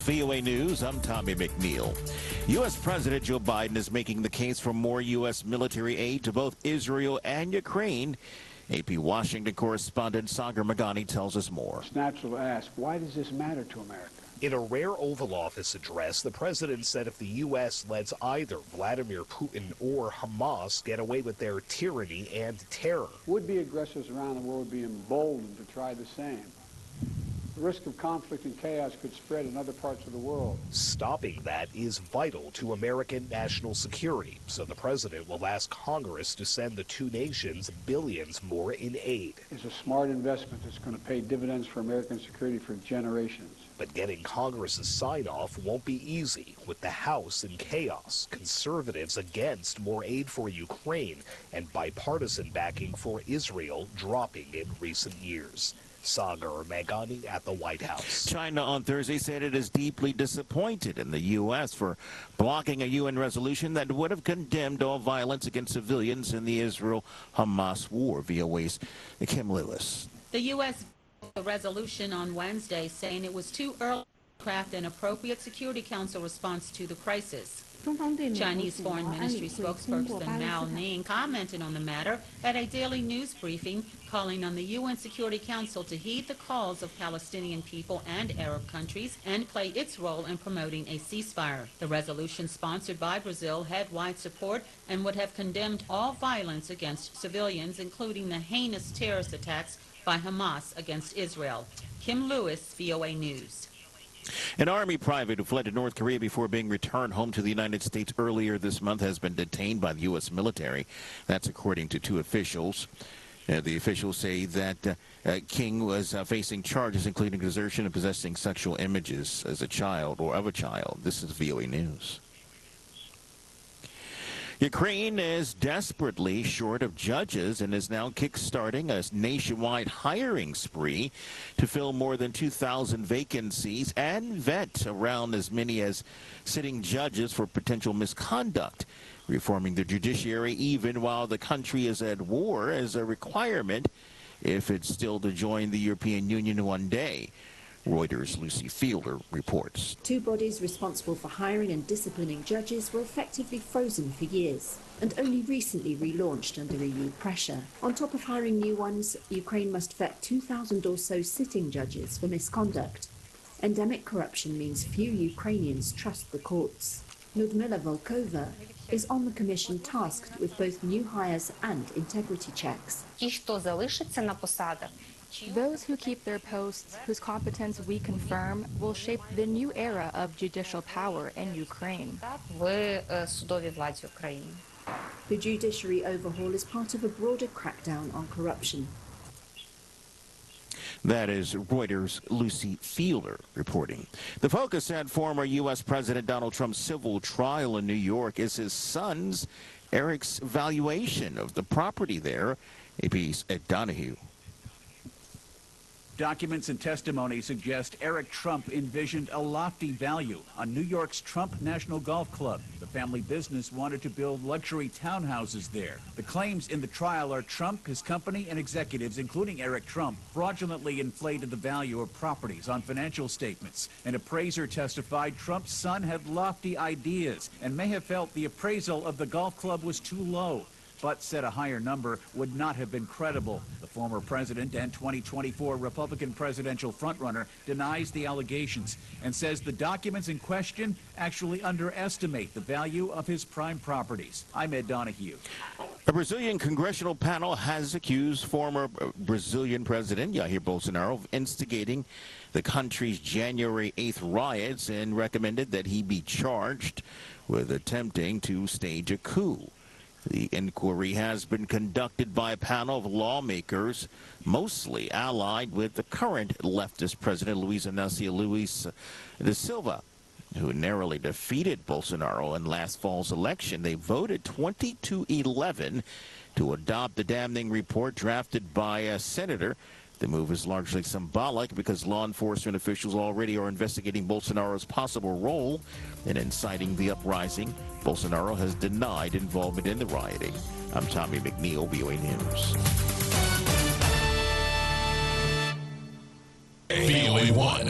VOA News, I'm Tommy McNeil. U.S. President Joe Biden is making the case for more U.S. military aid to both Israel and Ukraine. AP Washington correspondent Sagar Meghani tells us more. It's natural to ask, why does this matter to America? In a rare Oval Office address, the president said if the U.S. lets either Vladimir Putin or Hamas get away with their tyranny and terror, Would-be aggressors around the world would be emboldened to try the same. The risk of conflict and chaos could spread in other parts of the world. stopping that is vital to American national security. So the president will ask Congress to send the two nations billions more in aid. It's a smart investment that's going to pay dividends for American security for generations. But getting Congress's sign-off won't be easy. With the House in chaos, conservatives against more aid for Ukraine, and bipartisan backing for Israel dropping in recent years. Sagar Meghani at the White House. China on Thursday said it is deeply disappointed in the U.S. for blocking a UN resolution that would have condemned all violence against civilians in the Israel-Hamas war. VOA's Kim Lewis. The U.S. a resolution on Wednesday saying it was too early to craft an appropriate Security Council response to the crisis. Chinese Foreign Ministry spokesperson Mao Ning commented on the matter at a daily news briefing, calling on the UN Security Council to heed the calls of Palestinian people and Arab countries and play its role in promoting a ceasefire. The resolution, sponsored by Brazil, had wide support and would have condemned all violence against civilians, including the heinous terrorist attacks by Hamas against Israel. Kim Lewis, VOA News. An Army private who fled to North Korea before being returned home to the United States earlier this month has been detained by the U.S. military. That's according to two officials. The officials say that King was facing charges including desertion and possessing sexual images as a child or of a child. This is VOA News. Ukraine is desperately short of judges and is now kickstarting a nationwide hiring spree to fill more than 2,000 vacancies and vet around as many as sitting judges for potential misconduct. Reforming the judiciary even while the country is at war is a requirement if it's still to join the European Union one day. Reuters' Lucy Fielder reports. Two bodies responsible for hiring and disciplining judges were effectively frozen for years and only recently relaunched under EU pressure. On top of hiring new ones, Ukraine must vet 2,000 or so sitting judges for misconduct. Endemic corruption means few Ukrainians trust the courts. Ludmila Volkova is on the commission tasked with both new hires and integrity checks. Those who keep their posts, whose competence we confirm, will shape the new era of judicial power in Ukraine. The judiciary overhaul is part of a broader crackdown on corruption. That is Reuters' Lucy Fielder reporting. The focus at former U.S. President Donald Trump's civil trial in New York is his son's, Eric's, valuation of the property there. AP's Ed Donahue. Documents and testimony suggest Eric Trump envisioned a lofty value on New York's Trump National Golf Club. The family business wanted to build luxury townhouses there. The claims in the trial are Trump, his company, and executives, including Eric Trump, fraudulently inflated the value of properties on financial statements. An appraiser testified Trump's son had lofty ideas and may have felt the appraisal of the golf club was too low, but said a higher number would not have been credible. The former president and 2024 Republican presidential frontrunner denies the allegations and says the documents in question actually underestimate the value of his prime properties. I'm Ed Donahue. A Brazilian congressional panel has accused former Brazilian President Jair Bolsonaro of instigating the country's January 8th riots and recommended that he be charged with attempting to stage a coup. The inquiry has been conducted by a panel of lawmakers, mostly allied with the current leftist president, Luiz Inácio Lula da Silva, who narrowly defeated Bolsonaro in last fall's election. They voted 20-11 to adopt the damning report drafted by a senator. The move is largely symbolic because law enforcement officials already are investigating Bolsonaro's possible role in inciting the uprising. Bolsonaro has denied involvement in the rioting. I'm Tommy McNeil, VOA News. VOA 1.